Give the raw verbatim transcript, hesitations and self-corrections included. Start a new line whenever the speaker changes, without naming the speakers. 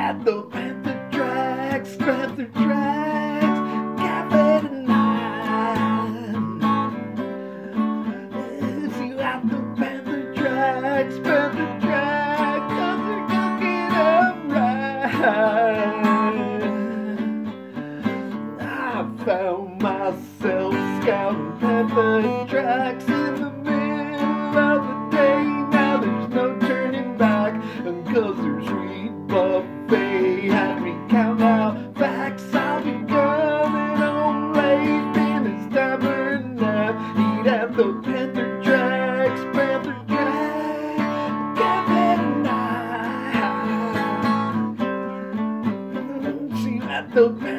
at the Panther Tracks, Panther Tracks, cafe tonight. See you at the Panther Tracks, Panther Tracks, 'cause they're cooking up right. I found myself scouting Panther Tracks in the middle of the day. Now there's no turning back, and 'cause there's Reed Buffet had me count out facts. I'll be coming home late, and it's time for a nap. Eat at the Panther Tracks, Panther Tracks, cafe tonight. See you at the